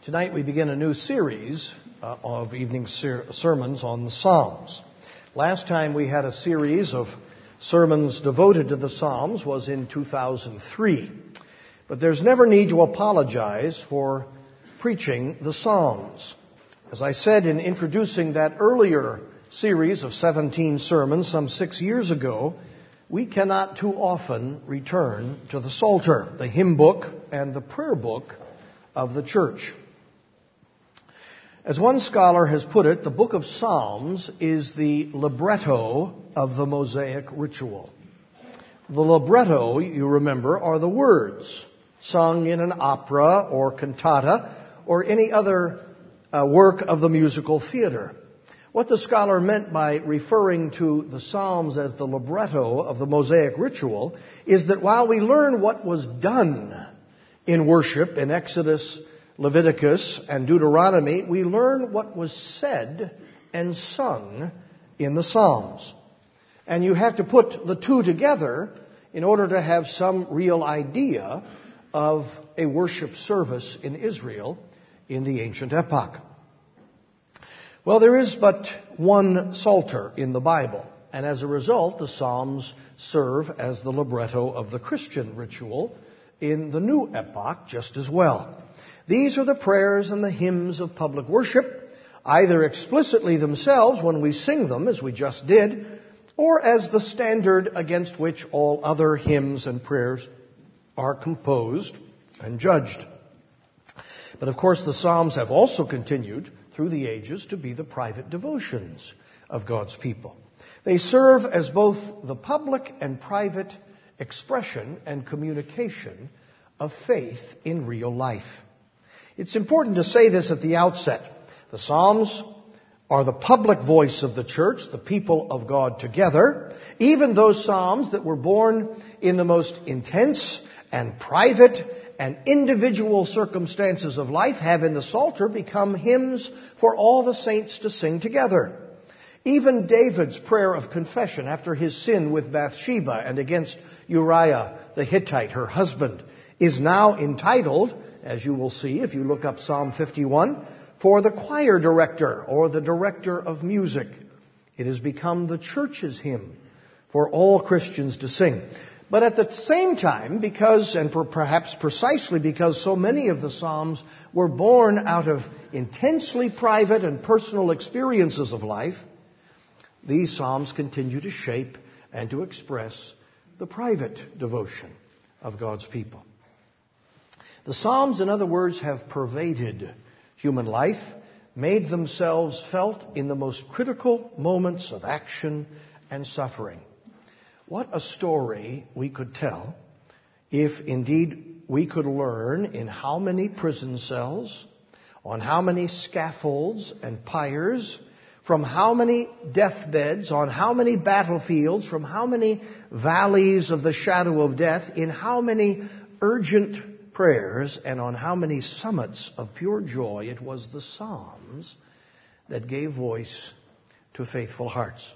Tonight we begin a new series of evening sermons on the Psalms. Last time we had a series of sermons devoted to the Psalms was in 2003. But there's never need to apologize for preaching the Psalms. As I said in introducing that earlier series of 17 sermons some 6 years ago, we cannot too often return to the Psalter, the hymn book and the prayer book of the church. As one scholar has put it, the book of Psalms is the libretto of the Mosaic ritual. The libretto, you remember, are the words sung in an opera or cantata or any other work of the musical theater. What the scholar meant by referring to the Psalms as the libretto of the Mosaic ritual is that while we learn what was done in worship in Exodus, Leviticus, and Deuteronomy, we learn what was said and sung in the Psalms. And you have to put the two together in order to have some real idea of a worship service in Israel in the ancient epoch. Well, there is but one Psalter in the Bible, and as a result, the Psalms serve as the libretto of the Christian ritual in the new epoch just as well. These are the prayers and the hymns of public worship, either explicitly themselves when we sing them, as we just did, or as the standard against which all other hymns and prayers are composed and judged. But of course, the Psalms have also continued through the ages to be the private devotions of God's people. They serve as both the public and private expression and communication of faith in real life. It's important to say this at the outset. The Psalms are the public voice of the church, the people of God together. Even those Psalms that were born in the most intense and private and individual circumstances of life have in the Psalter become hymns for all the saints to sing together. Even David's prayer of confession after his sin with Bathsheba and against Uriah the Hittite, her husband, is now entitled, as you will see if you look up Psalm 51, for the choir director or the director of music. It has become the church's hymn for all Christians to sing. But at the same time, because, and perhaps precisely because so many of the Psalms were born out of intensely private and personal experiences of life, these Psalms continue to shape and to express the private devotion of God's people. The Psalms, in other words, have pervaded human life, made themselves felt in the most critical moments of action and suffering. What a story we could tell if indeed we could learn in how many prison cells, on how many scaffolds and pyres, from how many deathbeds, on how many battlefields, from how many valleys of the shadow of death, in how many urgent prayers, and on how many summits of pure joy it was the Psalms that gave voice to faithful hearts.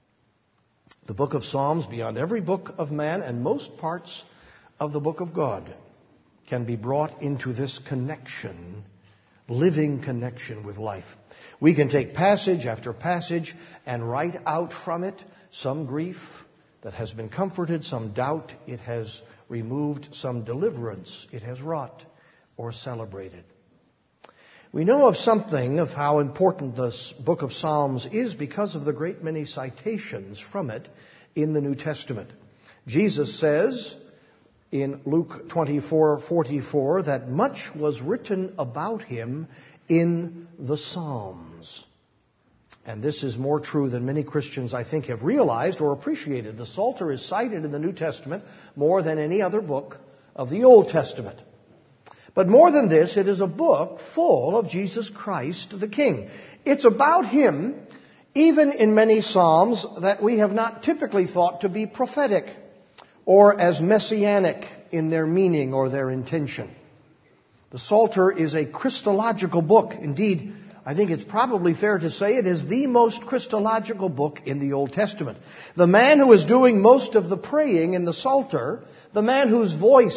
The book of Psalms, beyond every book of man and most parts of the book of God, can be brought into this connection, living connection with life. We can take passage after passage and write out from it some grief that has been comforted, some doubt it has removed, some deliverance it has wrought or celebrated. We know of something of how important this book of Psalms is because of the great many citations from it in the New Testament. Jesus says in Luke 24:44 that much was written about him in the Psalms. And this is more true than many Christians, I think, have realized or appreciated. The Psalter is cited in the New Testament more than any other book of the Old Testament. But more than this, it is a book full of Jesus Christ the King. It's about him, even in many Psalms that we have not typically thought to be prophetic or as messianic in their meaning or their intention. The Psalter is a Christological book. Indeed, I think it's probably fair to say it is the most Christological book in the Old Testament. The man who is doing most of the praying in the Psalter, the man whose voice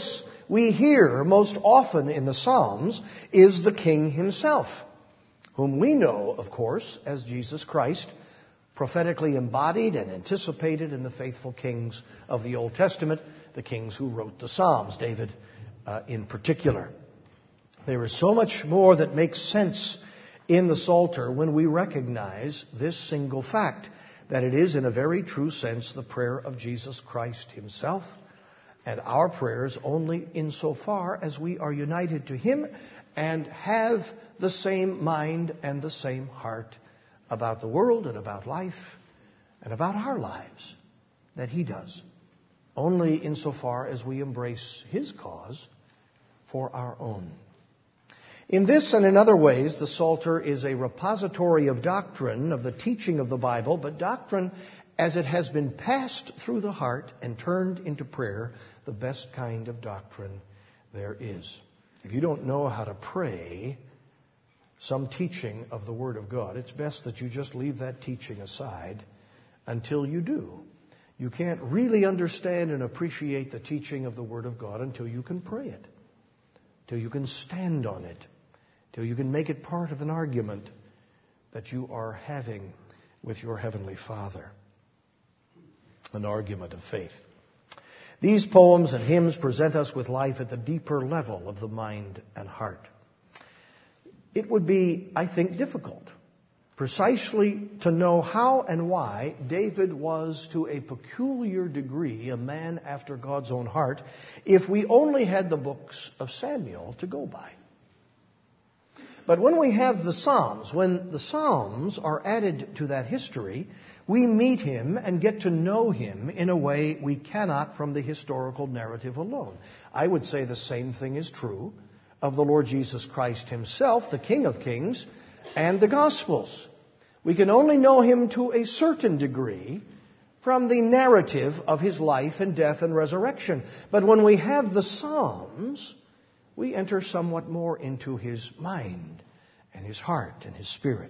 we hear most often in the Psalms is the King himself, whom we know, of course, as Jesus Christ, prophetically embodied and anticipated in the faithful kings of the Old Testament, the kings who wrote the Psalms, David in particular. There is so much more that makes sense in the Psalter when we recognize this single fact, that it is in a very true sense the prayer of Jesus Christ himself, and our prayers only insofar as we are united to him and have the same mind and the same heart about the world and about life and about our lives that he does, only insofar as we embrace his cause for our own. In this and in other ways, the Psalter is a repository of doctrine, of the teaching of the Bible, but doctrine as it has been passed through the heart and turned into prayer, the best kind of doctrine there is. If you don't know how to pray some teaching of the Word of God, it's best that you just leave that teaching aside until you do. You can't really understand and appreciate the teaching of the Word of God until you can pray it, till you can stand on it, till you can make it part of an argument that you are having with your Heavenly Father, an argument of faith. These poems and hymns present us with life at the deeper level of the mind and heart. It would be, I think, difficult precisely to know how and why David was to a peculiar degree a man after God's own heart if we only had the books of Samuel to go by. But when we have the Psalms, when the Psalms are added to that history, we meet him and get to know him in a way we cannot from the historical narrative alone. I would say the same thing is true of the Lord Jesus Christ himself, the King of Kings, and the Gospels. We can only know him to a certain degree from the narrative of his life and death and resurrection. But when we have the Psalms, we enter somewhat more into his mind and his heart and his spirit.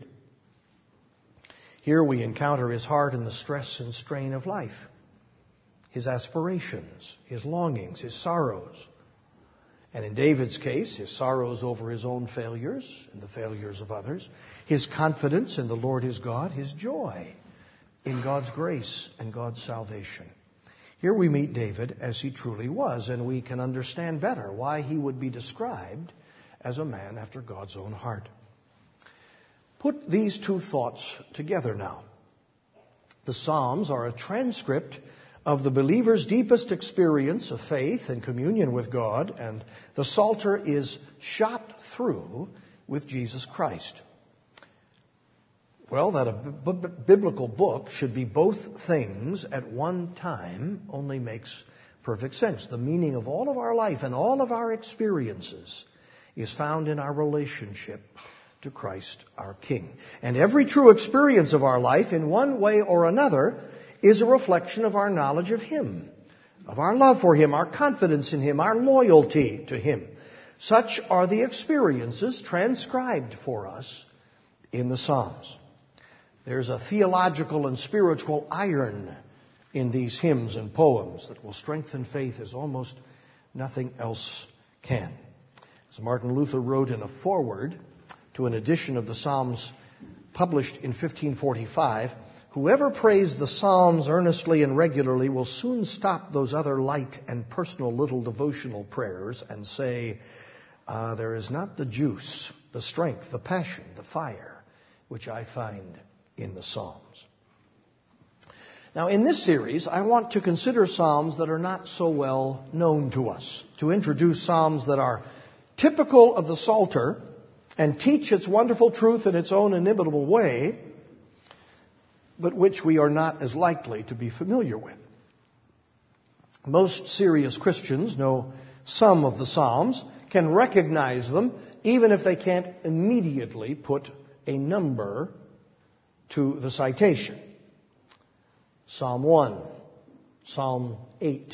Here we encounter his heart in the stress and strain of life, his aspirations, his longings, his sorrows. And in David's case, his sorrows over his own failures and the failures of others, his confidence in the Lord his God, his joy in God's grace and God's salvation. Here we meet David as he truly was, and we can understand better why he would be described as a man after God's own heart. Put these two thoughts together now. The Psalms are a transcript of the believer's deepest experience of faith and communion with God, and the Psalter is shot through with Jesus Christ. Well, that a biblical book should be both things at one time only makes perfect sense. The meaning of all of our life and all of our experiences is found in our relationship to Christ our King. And every true experience of our life, in one way or another, is a reflection of our knowledge of him, of our love for him, our confidence in him, our loyalty to him. Such are the experiences transcribed for us in the Psalms. There's a theological and spiritual iron in these hymns and poems that will strengthen faith as almost nothing else can. As Martin Luther wrote in a foreword to an edition of the Psalms published in 1545, whoever prays the Psalms earnestly and regularly will soon stop those other light and personal little devotional prayers and say, there is not the juice, the strength, the passion, the fire, which I find in the Psalms. Now, in this series, I want to consider Psalms that are not so well known to us, to introduce Psalms that are typical of the Psalter and teach its wonderful truth in its own inimitable way, but which we are not as likely to be familiar with. Most serious Christians know some of the Psalms, can recognize them, even if they can't immediately put a number to the citation. Psalm 1, Psalm 8,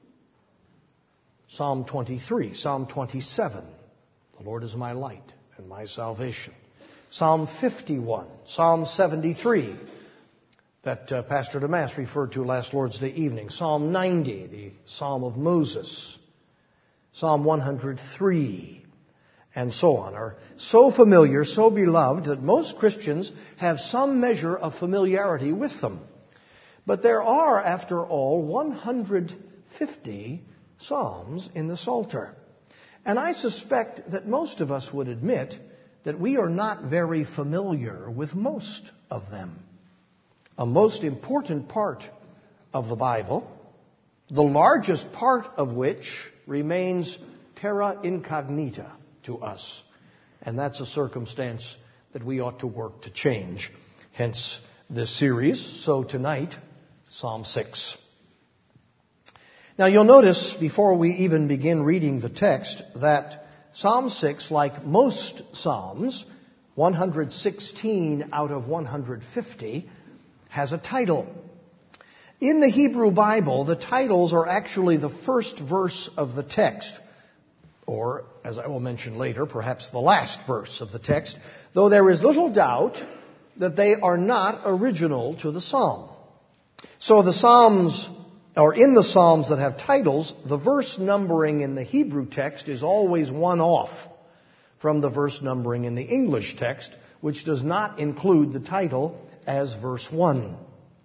Psalm 23, Psalm 27, the Lord is my light and my salvation. Psalm 51, Psalm 73, that Pastor Damas referred to last Lord's Day evening. Psalm 90, the Psalm of Moses. Psalm 103, and so on, are so familiar, so beloved, that most Christians have some measure of familiarity with them. But there are, after all, 150 psalms in the Psalter. And I suspect that most of us would admit that we are not very familiar with most of them. A most important part of the Bible, the largest part of which remains terra incognita to us. And that's a circumstance that we ought to work to change. Hence this series. So tonight, Psalm 6. Now you'll notice, before we even begin reading the text, that Psalm 6, like most Psalms, 116 out of 150, has a title. In the Hebrew Bible, the titles are actually the first verse of the text, or, as I will mention later, perhaps the last verse of the text, though there is little doubt that they are not original to the psalm. So the Psalms, or in the Psalms that have titles, the verse numbering in the Hebrew text is always one off from the verse numbering in the English text, which does not include the title as verse 1.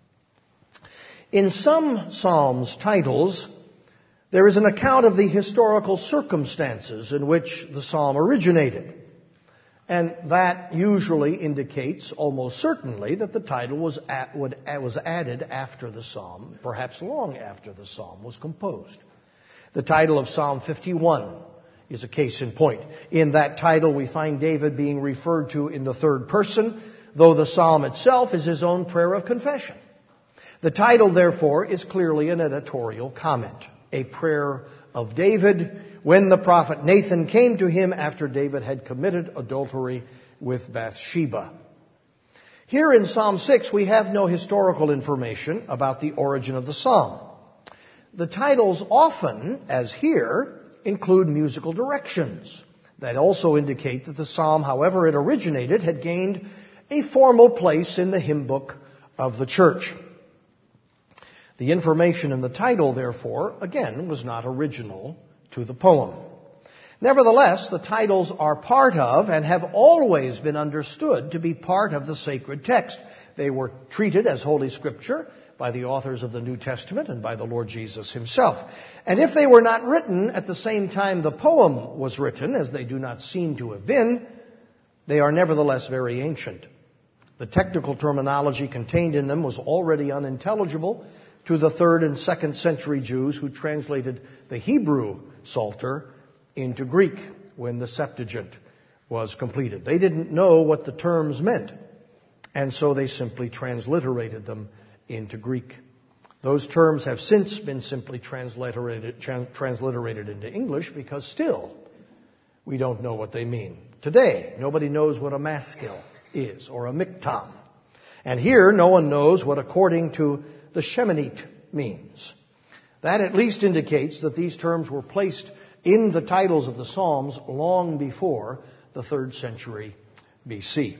In some Psalms titles, there is an account of the historical circumstances in which the psalm originated. And that usually indicates, almost certainly, that the title was added after the psalm, perhaps long after the psalm was composed. The title of Psalm 51 is a case in point. In that title, we find David being referred to in the third person, though the psalm itself is his own prayer of confession. The title, therefore, is clearly an editorial comment, a prayer of David when the prophet Nathan came to him after David had committed adultery with Bathsheba. Here in Psalm 6, we have no historical information about the origin of the psalm. The titles often, as here, include musical directions that also indicate that the psalm, however it originated, had gained a formal place in the hymn book of the church. The information in the title, therefore, again, was not original to the poem. Nevertheless, the titles are part of and have always been understood to be part of the sacred text. They were treated as Holy Scripture by the authors of the New Testament and by the Lord Jesus himself. And if they were not written at the same time the poem was written, as they do not seem to have been, they are nevertheless very ancient. The technical terminology contained in them was already unintelligible to the 3rd and 2nd century Jews who translated the Hebrew Psalter into Greek when the Septuagint was completed. They didn't know what the terms meant, and so they simply transliterated them into Greek. Those terms have since been simply transliterated into English because still we don't know what they mean. Today, nobody knows what a maskil is or a miktam. And here, no one knows what according to the Sheminite means. That at least indicates that these terms were placed in the titles of the Psalms long before the 3rd century BC.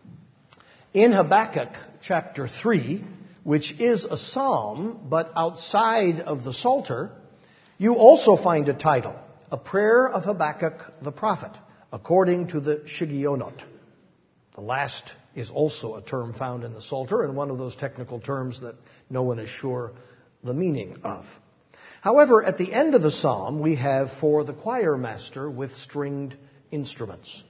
In Habakkuk chapter 3, which is a psalm but outside of the Psalter, you also find a title, a prayer of Habakkuk the prophet, according to the Shigionot. The last is also a term found in the Psalter, and one of those technical terms that no one is sure the meaning of. However, at the end of the psalm, we have for the choir master with stringed instruments.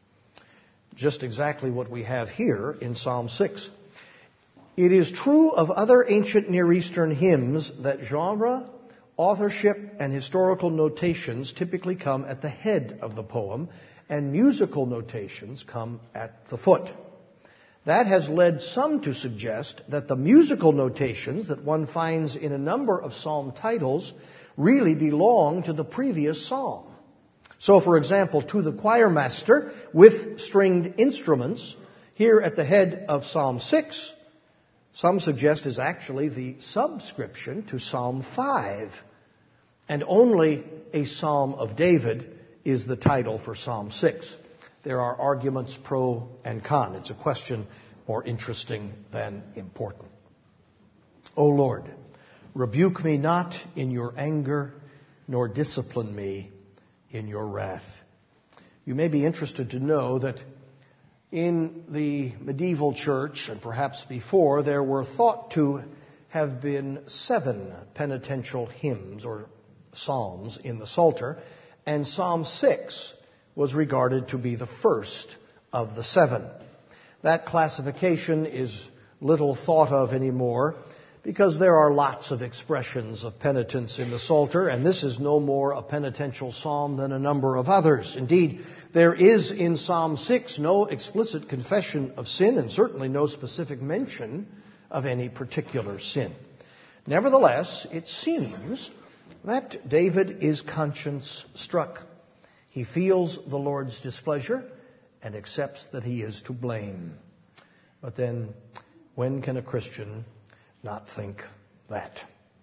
Just exactly what we have here in Psalm 6. It is true of other ancient Near Eastern hymns that genre, authorship, and historical notations typically come at the head of the poem, and musical notations come at the foot. That has led some to suggest that the musical notations that one finds in a number of psalm titles really belong to the previous psalm. So, for example, to the choir master with stringed instruments, here at the head of Psalm 6, some suggest is actually the subscription to Psalm 5. And only a Psalm of David is the title for Psalm 6. There are arguments pro and con. It's a question more interesting than important. O Lord, rebuke me not in your anger, nor discipline me in your wrath. You may be interested to know that in the medieval church, and perhaps before, there were thought to have been 7 penitential hymns or psalms in the Psalter, and Psalm 6 was regarded to be the first of the 7. That classification is little thought of anymore because there are lots of expressions of penitence in the Psalter, and this is no more a penitential psalm than a number of others. Indeed, there is in Psalm 6 no explicit confession of sin and certainly no specific mention of any particular sin. Nevertheless, it seems that David is conscience struck. He feels the Lord's displeasure and accepts that he is to blame. But then, when can a Christian not think that?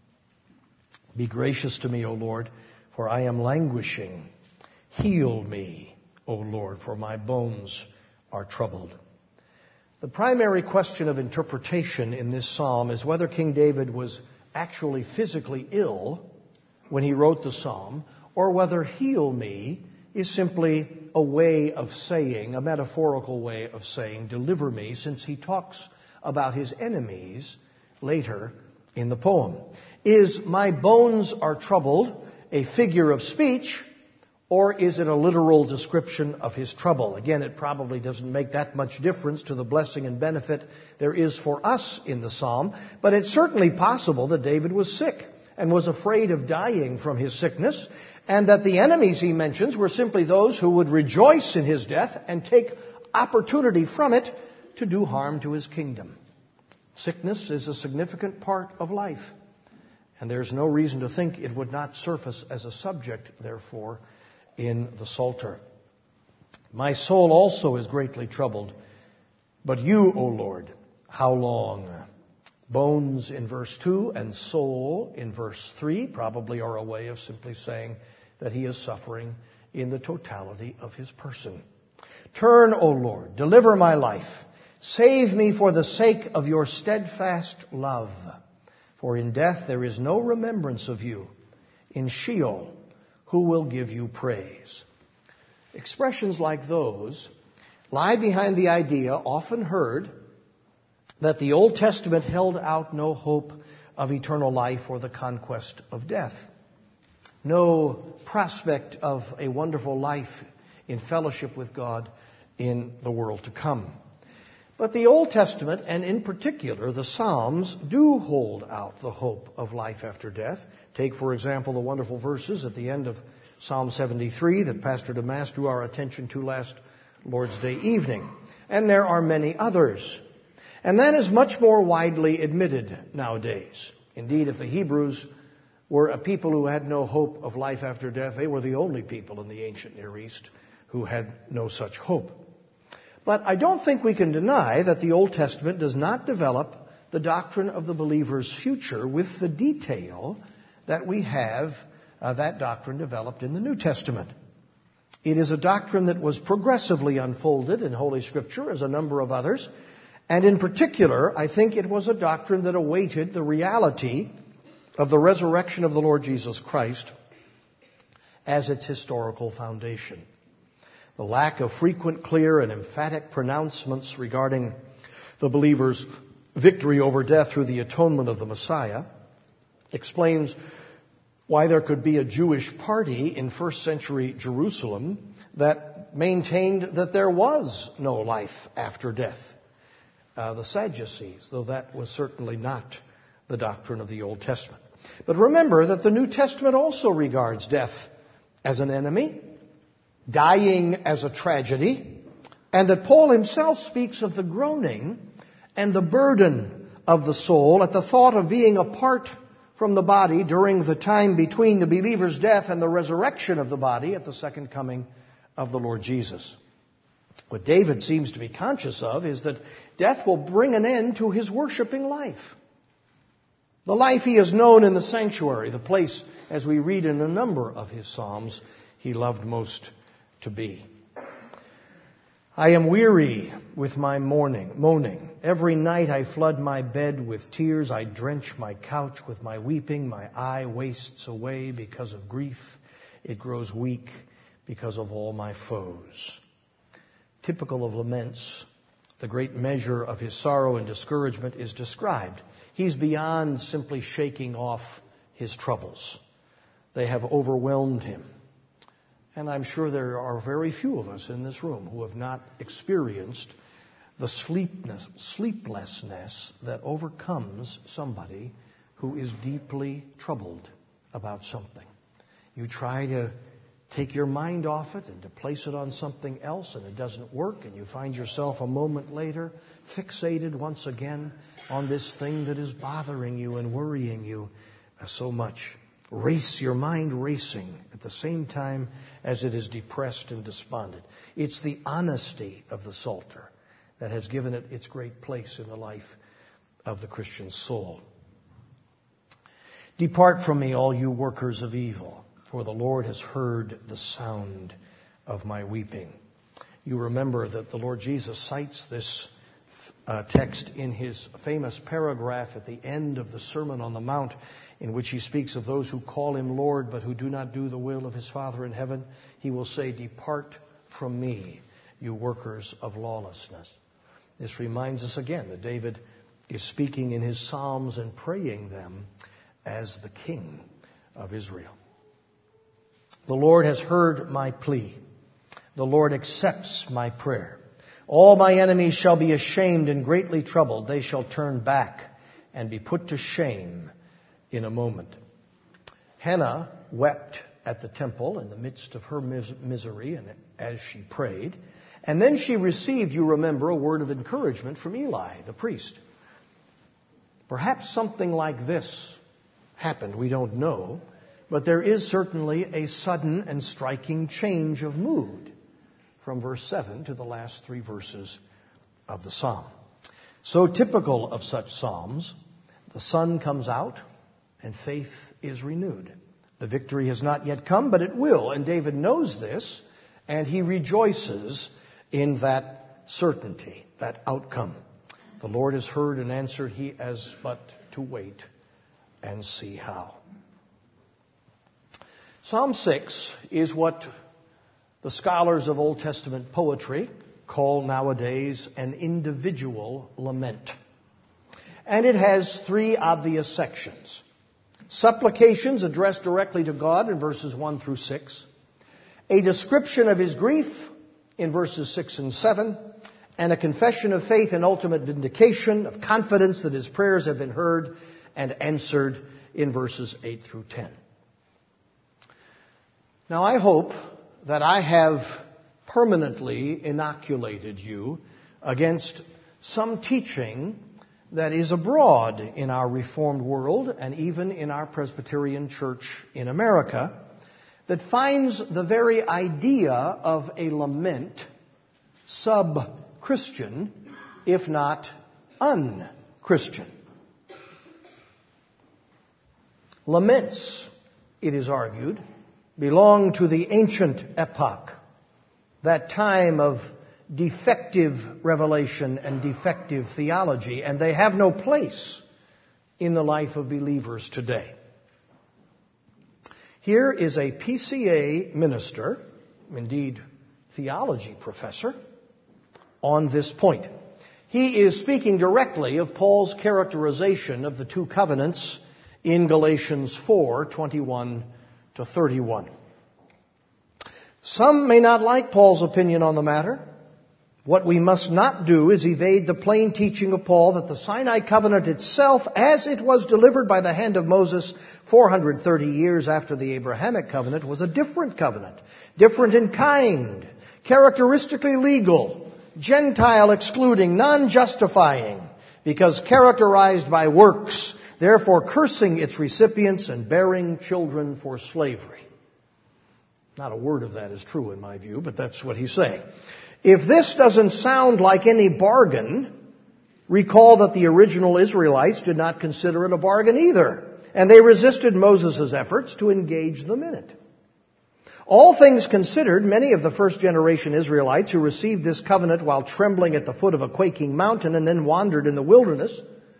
Be gracious to me, O Lord, for I am languishing. Heal me, O Lord, for my bones are troubled. The primary question of interpretation in this psalm is whether King David was actually physically ill when he wrote the psalm, or whether heal me is simply a way of saying, a metaphorical way of saying, deliver me, since he talks about his enemies later in the poem. Is my bones are troubled a figure of speech, or is it a literal description of his trouble? Again, it probably doesn't make that much difference to the blessing and benefit there is for us in the psalm, but it's certainly possible that David was sick and was afraid of dying from his sickness, and that the enemies he mentions were simply those who would rejoice in his death and take opportunity from it to do harm to his kingdom. Sickness is a significant part of life, and there's no reason to think it would not surface as a subject, therefore, in the Psalter. My soul also is greatly troubled, but you, O Lord, how long? Bones in verse 2 and soul in verse 3 probably are a way of simply saying that he is suffering in the totality of his person. Turn, O Lord, deliver my life. Save me for the sake of your steadfast love. For in death there is no remembrance of you. In Sheol, who will give you praise? Expressions like those lie behind the idea, often heard, that the Old Testament held out no hope of eternal life or the conquest of death. No prospect of a wonderful life in fellowship with God in the world to come. But the Old Testament, and in particular the Psalms, do hold out the hope of life after death. Take, for example, the wonderful verses at the end of Psalm 73 that Pastor Damas drew our attention to last Lord's Day evening. And there are many others. And that is much more widely admitted nowadays. Indeed, if the Hebrews were a people who had no hope of life after death, they were the only people in the ancient Near East who had no such hope. But I don't think we can deny that the Old Testament does not develop the doctrine of the believer's future with the detail that we have that doctrine developed in the New Testament. It is a doctrine that was progressively unfolded in Holy Scripture, as a number of others, and in particular, I think it was a doctrine that awaited the reality of the resurrection of the Lord Jesus Christ as its historical foundation. The lack of frequent, clear, and emphatic pronouncements regarding the believer's victory over death through the atonement of the Messiah explains why there could be a Jewish party in first century Jerusalem that maintained that there was no life after death. The Sadducees, though that was certainly not the doctrine of the Old Testament. But remember that the New Testament also regards death as an enemy, dying as a tragedy, and that Paul himself speaks of the groaning and the burden of the soul at the thought of being apart from the body during the time between the believer's death and the resurrection of the body at the second coming of the Lord Jesus. What David seems to be conscious of is that death will bring an end to his worshiping life. The life he has known in the sanctuary, the place, as we read in a number of his psalms, he loved most to be. I am weary with my moaning. Every night I flood my bed with tears. I drench my couch with my weeping. My eye wastes away because of grief. It grows weak because of all my foes. Typical of laments, the great measure of his sorrow and discouragement is described. He's beyond simply shaking off his troubles. They have overwhelmed him. And I'm sure there are very few of us in this room who have not experienced the sleeplessness that overcomes somebody who is deeply troubled about something. You try to take your mind off it and to place it on something else, and it doesn't work, and you find yourself a moment later fixated once again on this thing that is bothering you and worrying you so much. Your mind racing at the same time as it is depressed and despondent. It's the honesty of the Psalter that has given it its great place in the life of the Christian soul. Depart from me, all you workers of evil, for the Lord has heard the sound of my weeping. You remember that the Lord Jesus cites this text in his famous paragraph at the end of the Sermon on the Mount, in which he speaks of those who call him Lord but who do not do the will of his Father in heaven. He will say, "Depart from me, you workers of lawlessness." This reminds us again that David is speaking in his Psalms and praying them as the King of Israel. The Lord has heard my plea. The Lord accepts my prayer. All my enemies shall be ashamed and greatly troubled. They shall turn back and be put to shame in a moment. Hannah wept at the temple in the midst of her misery and as she prayed. And then she received, you remember, a word of encouragement from Eli, the priest. Perhaps something like this happened. We don't know. But there is certainly a sudden and striking change of mood from verse 7 to the last 3 verses of the psalm. So typical of such psalms, the sun comes out and faith is renewed. The victory has not yet come, but it will. And David knows this, and he rejoices in that certainty, that outcome. The Lord has heard and answered. He has but to wait and see how. Psalm 6 is what the scholars of Old Testament poetry call nowadays an individual lament. And it has 3 obvious sections. Supplications addressed directly to God in verses 1 through 6. A description of his grief in verses 6 and 7. And a confession of faith and ultimate vindication of confidence that his prayers have been heard and answered in verses 8 through 10. Now, I hope that I have permanently inoculated you against some teaching that is abroad in our Reformed world and even in our Presbyterian Church in America that finds the very idea of a lament sub-Christian, if not un-Christian. Laments, it is argued, belong to the ancient epoch, that time of defective revelation and defective theology, and they have no place in the life of believers today. Here is a PCA minister, indeed theology professor, on this point. He is speaking directly of Paul's characterization of the 2 covenants in Galatians 4:21 to 31. Some may not like Paul's opinion on the matter. What we must not do is evade the plain teaching of Paul that the Sinai covenant itself, as it was delivered by the hand of Moses 430 years after the Abrahamic covenant, was a different covenant, different in kind, characteristically legal, Gentile excluding, non-justifying, because characterized by works, therefore cursing its recipients and bearing children for slavery. Not a word of that is true in my view, but that's what he's saying. If this doesn't sound like any bargain, recall that the original Israelites did not consider it a bargain either, and they resisted Moses' efforts to engage them in it. All things considered, many of the first-generation Israelites who received this covenant while trembling at the foot of a quaking mountain and then wandered in the wilderness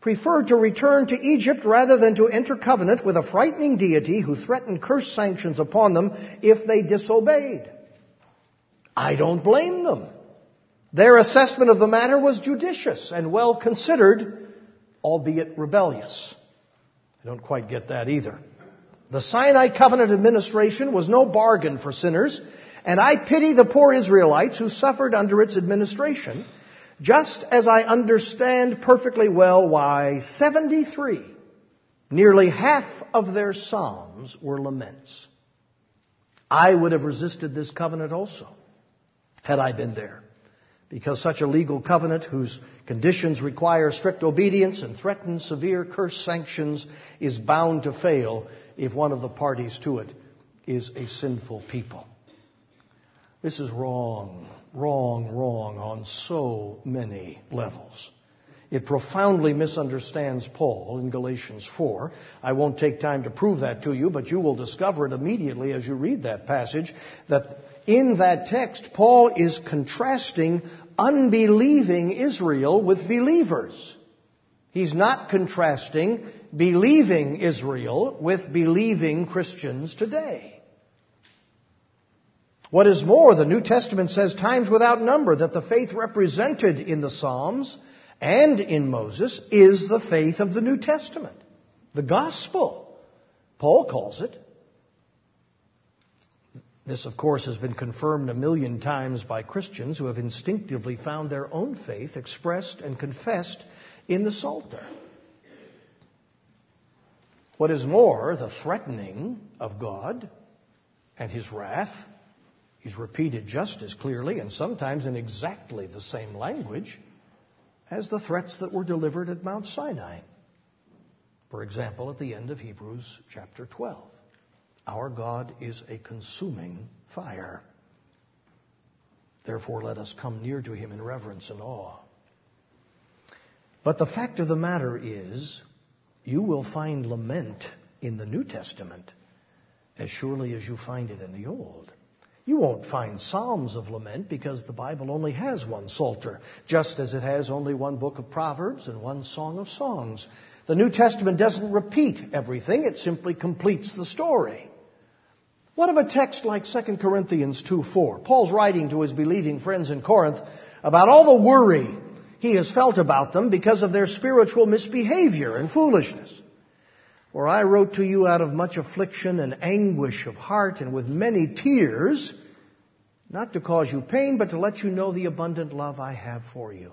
preferred to return to Egypt rather than to enter covenant with a frightening deity who threatened curse sanctions upon them if they disobeyed. I don't blame them. Their assessment of the matter was judicious and well considered, albeit rebellious. I don't quite get that either. The Sinai Covenant administration was no bargain for sinners, and I pity the poor Israelites who suffered under its administration, just as I understand perfectly well why 73, nearly half of their psalms, were laments. I would have resisted this covenant also, had I been there, because such a legal covenant whose conditions require strict obedience and threaten severe curse sanctions is bound to fail if one of the parties to it is a sinful people. This is wrong on so many levels. It profoundly misunderstands Paul in Galatians 4. I won't take time to prove that to you, but you will discover it immediately as you read that passage, that in that text, Paul is contrasting unbelieving Israel with believers. He's not contrasting believing Israel with believing Christians today. What is more, the New Testament says times without number that the faith represented in the Psalms and in Moses is the faith of the New Testament. The gospel, Paul calls it. This, of course, has been confirmed 1,000,000 times by Christians who have instinctively found their own faith expressed and confessed in the Psalter. What is more, the threatening of God and His wrath is repeated just as clearly and sometimes in exactly the same language as the threats that were delivered at Mount Sinai. For example, at the end of Hebrews chapter 12. Our God is a consuming fire. Therefore, let us come near to Him in reverence and awe. But the fact of the matter is, you will find lament in the New Testament as surely as you find it in the Old. You won't find psalms of lament because the Bible only has one Psalter, just as it has only one book of Proverbs and one Song of Songs. The New Testament doesn't repeat everything, it simply completes the story. What of a text like 2 Corinthians 2:4? Paul's writing to his believing friends in Corinth about all the worry he has felt about them because of their spiritual misbehavior and foolishness. For I wrote to you out of much affliction and anguish of heart and with many tears, not to cause you pain, but to let you know the abundant love I have for you.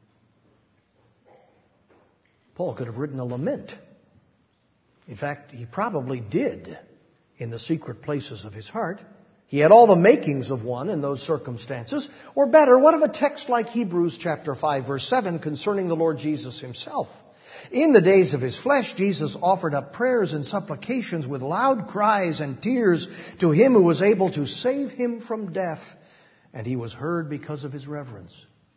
Paul could have written a lament. In fact, he probably did in the secret places of his heart. He had all the makings of one in those circumstances. Or better, what of a text like Hebrews chapter 5, verse 7 concerning the Lord Jesus Himself? In the days of His flesh, Jesus offered up prayers and supplications with loud cries and tears to Him who was able to save Him from death, and He was heard because of His reverence.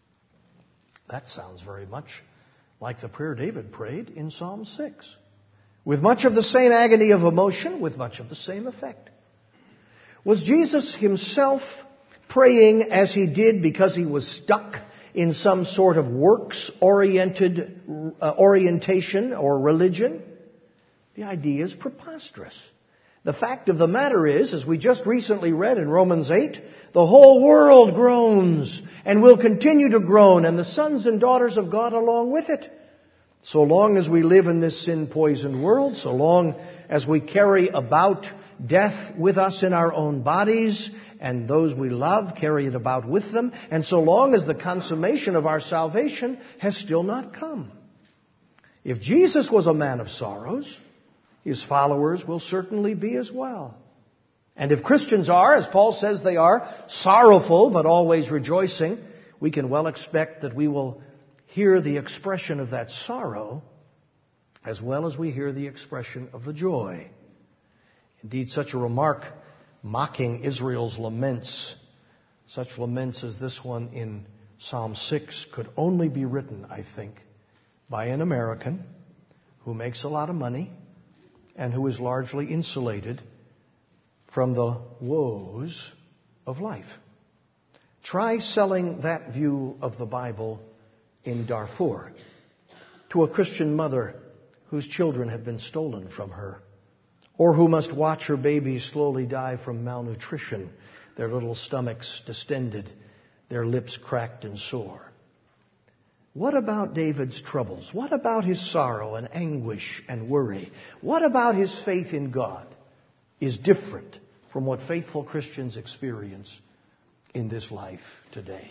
That sounds very much like the prayer David prayed in Psalm 6, with much of the same agony of emotion, with much of the same effect. Was Jesus Himself praying as He did because He was stuck in some sort of works-oriented orientation or religion? The idea is preposterous. The fact of the matter is, as we just recently read in Romans 8, the whole world groans and will continue to groan, and the sons and daughters of God along with it. So long as we live in this sin-poisoned world, so long as we carry about death with us in our own bodies, and those we love carry it about with them, and so long as the consummation of our salvation has still not come. If Jesus was a man of sorrows, His followers will certainly be as well. And if Christians are, as Paul says they are, sorrowful but always rejoicing, we can well expect that we will hear the expression of that sorrow as well as we hear the expression of the joy. Indeed, such a remark mocking Israel's laments, such laments as this one in Psalm 6, could only be written, I think, by an American who makes a lot of money and who is largely insulated from the woes of life. Try selling that view of the Bible in Darfur. to a Christian mother whose children have been stolen from her, or who must watch her babies slowly die from malnutrition, their little stomachs distended, their lips cracked and sore? What about David's troubles? What about his sorrow and anguish and worry? What about his faith in God is different from what faithful Christians experience in this life today?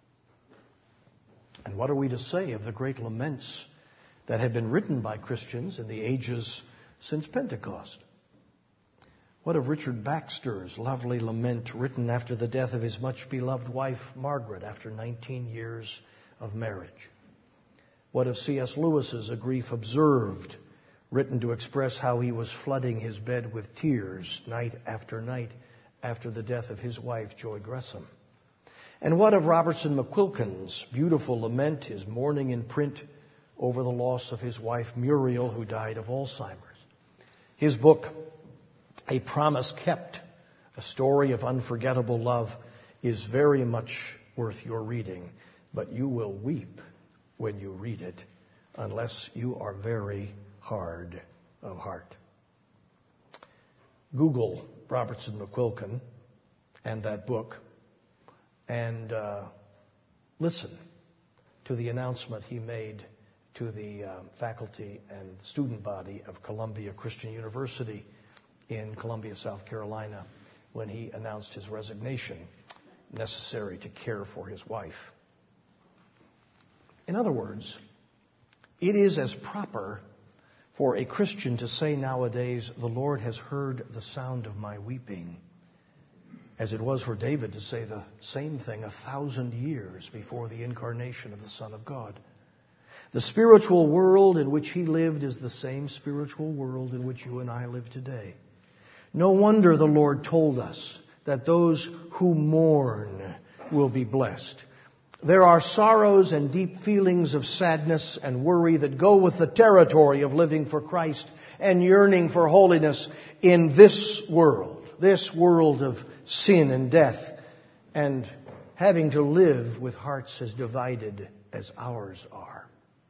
And what are we to say of the great laments that have been written by Christians in the ages since Pentecost? What of Richard Baxter's lovely lament written after the death of his much-beloved wife, Margaret, after 19 years of marriage? What of C.S. Lewis's A Grief Observed, written to express how he was flooding his bed with tears night after the death of his wife, Joy Gresham? And what of Robertson McQuilkin's beautiful lament, his mourning in print over the loss of his wife, Muriel, who died of Alzheimer's? His book, A Promise Kept, a story of unforgettable love, is very much worth your reading, but you will weep when you read it, unless you are very hard of heart. Google Robertson McQuilkin and that book, and listen to the announcement he made to the faculty and student body of Columbia Christian University in Columbia, South Carolina, when he announced his resignation necessary to care for his wife. In other words, it is as proper for a Christian to say nowadays, "The Lord has heard the sound of my weeping," as it was for David to say the same thing 1,000 years before the incarnation of the Son of God. The spiritual world in which he lived is the same spiritual world in which you and I live today. No wonder the Lord told us that those who mourn will be blessed. There are sorrows and deep feelings of sadness and worry that go with the territory of living for Christ and yearning for holiness in this world of sin and death, and having to live with hearts as divided as ours are.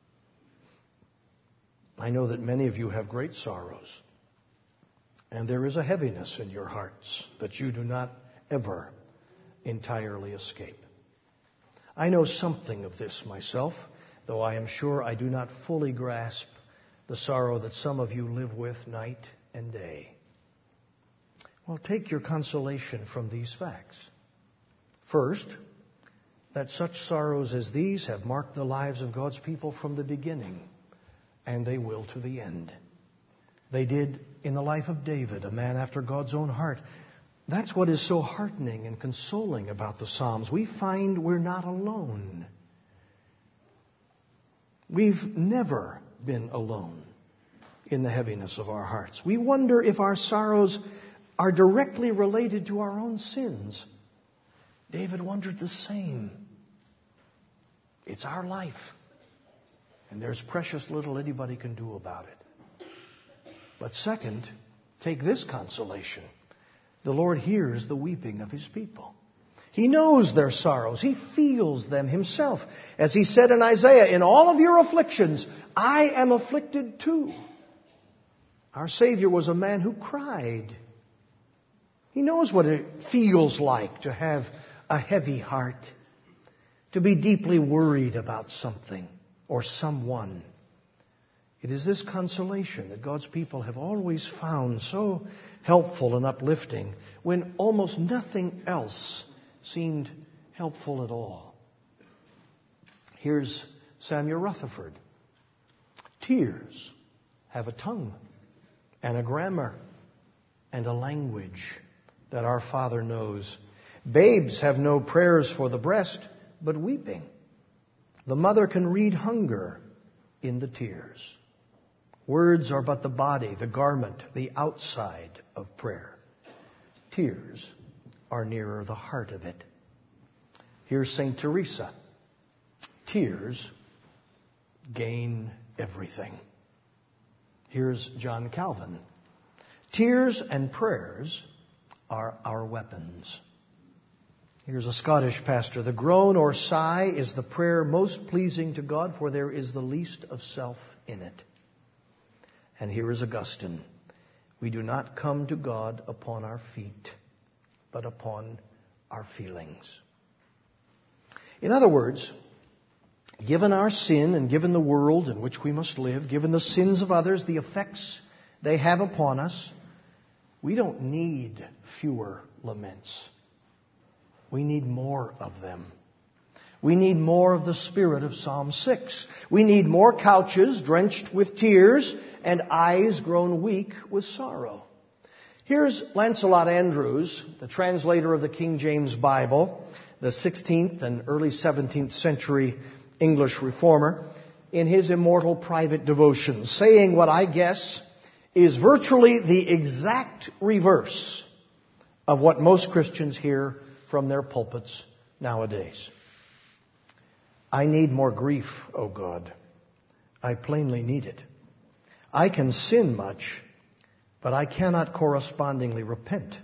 I know that many of you have great sorrows, and there is a heaviness in your hearts that you do not ever entirely escape. I know something of this myself, though I am sure I do not fully grasp the sorrow that some of you live with night and day. Well, take your consolation from these facts. First, that such sorrows as these have marked the lives of God's people from the beginning, and they will to the end. They did in the life of David, a man after God's own heart. That's what is so heartening and consoling about the Psalms. We find we're not alone. We've never been alone in the heaviness of our hearts. We wonder if our sorrows are directly related to our own sins. David wondered the same. It's our life, and there's precious little anybody can do about it. But second, take this consolation. The Lord hears the weeping of His people. He knows their sorrows. He feels them Himself. As He said in Isaiah, "In all of your afflictions, I am afflicted too." Our Savior was a man who cried. He knows what it feels like to have a heavy heart, to be deeply worried about something or someone. It is this consolation that God's people have always found so helpful and uplifting when almost nothing else seemed helpful at all. Here's Samuel Rutherford. Tears have a tongue and a grammar and a language that our Father knows. Babes have no prayers for the breast, but weeping. The mother can read hunger in the tears. Words are but the body, the garment, the outside of prayer. Tears are nearer the heart of it. Here's St. Teresa. Tears gain everything. Here's John Calvin. Tears and prayers are our weapons. Here's a Scottish pastor. The groan or sigh is the prayer most pleasing to God, for there is the least of self in it. And here is Augustine. We do not come to God upon our feet, but upon our feelings. In other words, given our sin and given the world in which we must live, given the sins of others, the effects they have upon us, we don't need fewer laments. We need more of them. We need more of the spirit of Psalm 6. We need more couches drenched with tears and eyes grown weak with sorrow. Here's Lancelot Andrewes, the translator of the King James Bible, the 16th and early 17th century English reformer, in his immortal private devotions, saying what I guess is virtually the exact reverse of what most Christians hear from their pulpits nowadays. I need more grief, O God. I plainly need it. I can sin much, but I cannot correspondingly repent.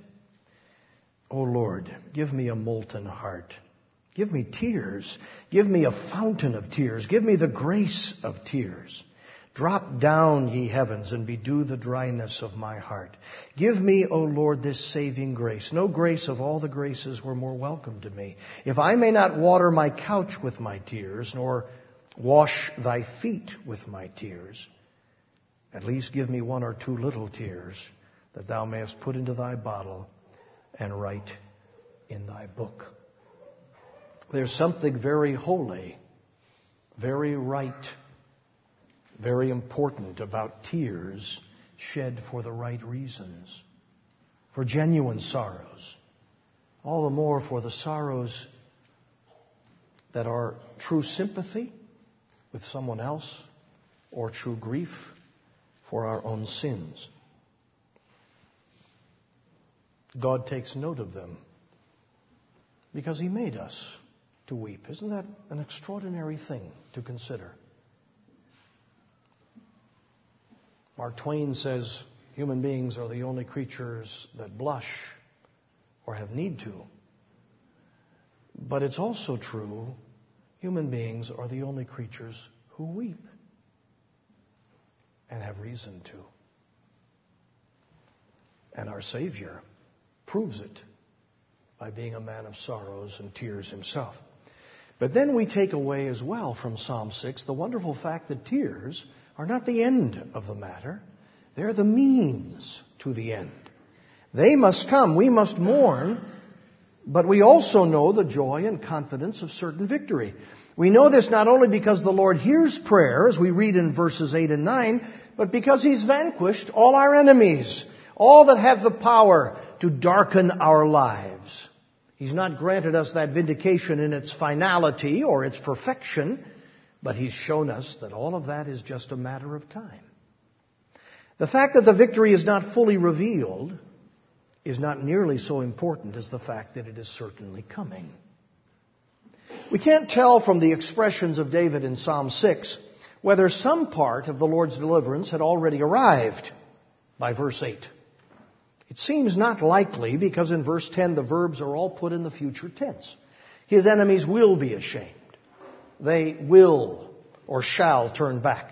O Lord, give me a molten heart. Give me tears. Give me a fountain of tears. Give me the grace of tears. Drop down, ye heavens, and bedew the dryness of my heart. Give me, O Lord, this saving grace. No grace of all the graces were more welcome to me. If I may not water my couch with my tears, nor wash thy feet with my tears, at least give me one or two little tears that thou mayest put into thy bottle and write in thy book. There's something very holy, very right, very important about tears shed for the right reasons, for genuine sorrows, all the more for the sorrows that are true sympathy with someone else or true grief for our own sins. God takes note of them because He made us to weep. Isn't that an extraordinary thing to consider? Mark Twain says human beings are the only creatures that blush or have need to. But it's also true, human beings are the only creatures who weep and have reason to. And our Savior proves it by being a man of sorrows and tears himself. But then we take away as well from Psalm 6 the wonderful fact that tears are not the end of the matter. They're the means to the end. They must come. We must mourn. But we also know the joy and confidence of certain victory. We know this not only because the Lord hears prayer, as we read in verses 8 and 9, but because He's vanquished all our enemies, all that have the power to darken our lives. He's not granted us that vindication in its finality or its perfection, but He's shown us that all of that is just a matter of time. The fact that the victory is not fully revealed is not nearly so important as the fact that it is certainly coming. We can't tell from the expressions of David in Psalm 6 whether some part of the Lord's deliverance had already arrived by verse 8. It seems not likely because in verse 10 the verbs are all put in the future tense. His enemies will be ashamed. They will or shall turn back.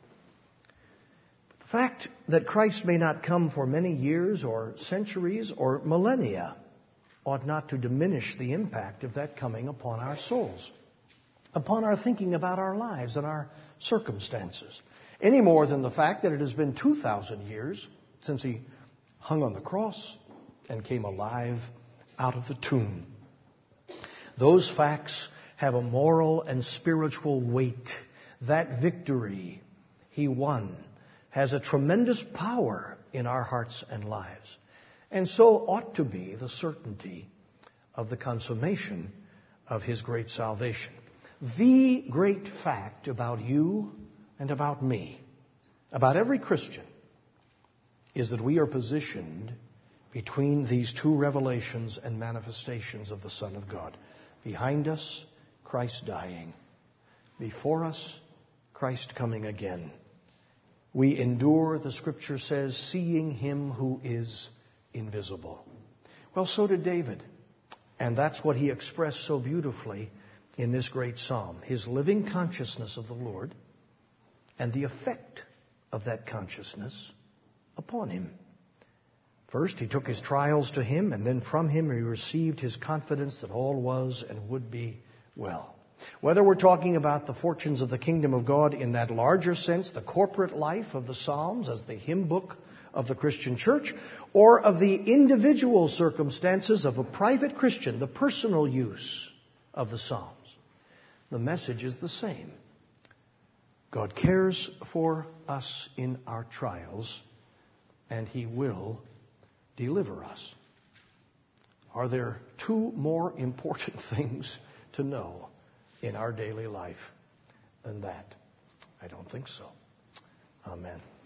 The fact that Christ may not come for many years or centuries or millennia ought not to diminish the impact of that coming upon our souls, upon our thinking about our lives and our circumstances, any more than the fact that it has been 2,000 years since He hung on the cross and came alive out of the tomb. Those facts have a moral and spiritual weight. That victory He won has a tremendous power in our hearts and lives. And so ought to be the certainty of the consummation of His great salvation. The great fact about you and about me, about every Christian, is that we are positioned between these two revelations and manifestations of the Son of God. Behind us, Christ dying. Before us, Christ coming again. We endure, the Scripture says, seeing Him who is invisible. Well, so did David. And that's what he expressed so beautifully in this great psalm. His living consciousness of the Lord and the effect of that consciousness upon him. First, he took his trials to him, and then from him he received his confidence that all was and would be well. Whether we're talking about the fortunes of the kingdom of God in that larger sense, the corporate life of the Psalms as the hymn book of the Christian church, or of the individual circumstances of a private Christian, the personal use of the Psalms, the message is the same. God cares for us in our trials, and he will deliver us. Are there two more important things to know in our daily life than that? I don't think so. Amen.